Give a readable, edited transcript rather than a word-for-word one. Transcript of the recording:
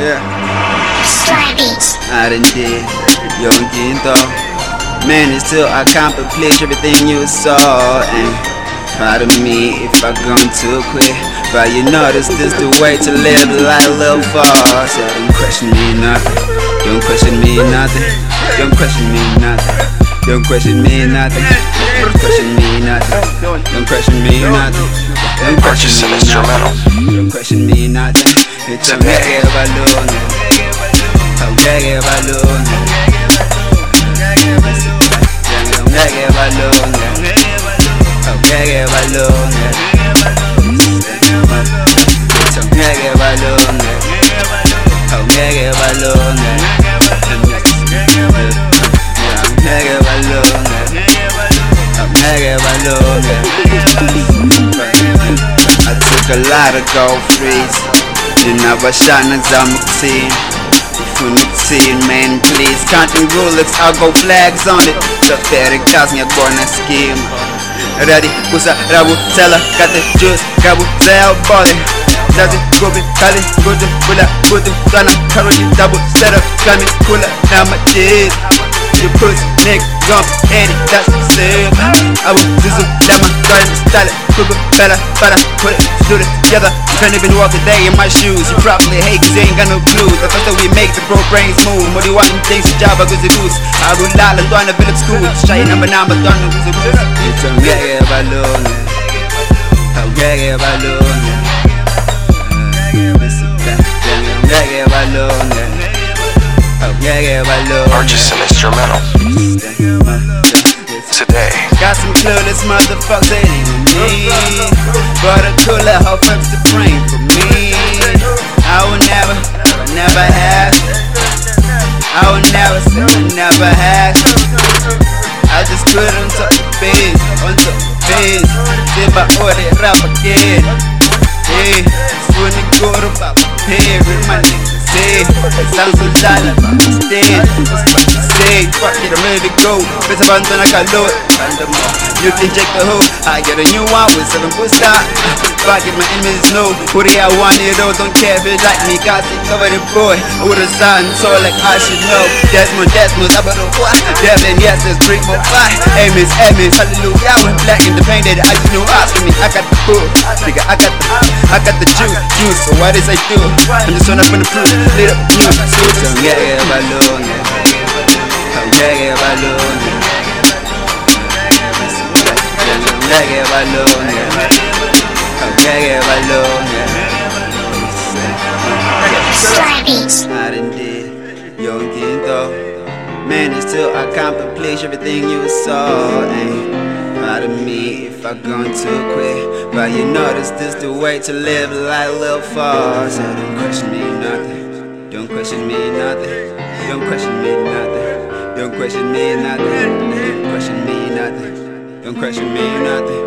Yeah. Sly Beats. I done did your quinto. Man, it's till I contemplate everything you saw. And pardon me if I gone too quick, but you know this the way to live life a little far. So don't question me nothing. Don't question me nothing. Don't question me nothing. Don't question me nothing. Don't question me nothing. Don't question me nothing. Don't question me nothing. Don't question me nothing. It's a mega balloon. A mega balloon. Mega balloon. A mega balloon. It's a mega balloon. A mega balloon. Mega balloon. A mega balloon. I took a lot of gold freeze. Then I was shining Zamutin. Funitin, man, please. Counting Rolex, I'll go flags on it. The ferry cause me a gonna scheme. Ready, kusa, rabu, tella, got the juice, gabu, sell, ballin'. Does it go be Kali, go to Pula, go to Ghana, currently double, set up, got me cooler, now my kid. You pussy, nigga, gump, Eddie, that's the same. I will do some, let my garden style it. Cougar, fella, butter, put it, do it together. You can't even walk a day in my shoes. You probably hate cause you ain't got no clue. The first that we make the pro brains move. More than one things, the job, I go to goose. I will lie, and down the village school. Shy number 9, but don't know who's a goose. It's a mega balloon. A mega balloon. Mega balloon. Purchase an instrumental today. Got some clueless motherfuckers that ain't with me, but a cooler hoe flips the brain for me. I will never have. I will never say I never had. I just put on top of the face, See if I order rap again. Hey, when it go to pop, hey, my niggas say, it sounds so loud, I'm stand. Say, fuck it, I'm ready to go. Bitch, I'm done, I got load. You can check the hoe. I get a new one with 7 foot star. Fuck it, my enemies know who they are. 1 year old, don't care if they like me. Got it covered in boy. With a son, so like I should know. Desmond, I'm about to what? Devin, yes, let's drink more fire. Amos, hallelujah. I went black in the pain that I just knew asking me. I got the food, nigga, I got the juice, so what is I do? I'm just on up in the proof, lit up the blue. So mega balloon, mega balloon, mega balloon, mega balloon. Sly Beats. I done did your quinto. Man, it's till I contemplate everything you saw. Pardon me if I gone too quick, but you know this the way to live life a little far. So don't question me nothing. Don't question me nothing. Don't question me nothing. Don't question me nothing. Don't question me nothing. Don't question me nothing.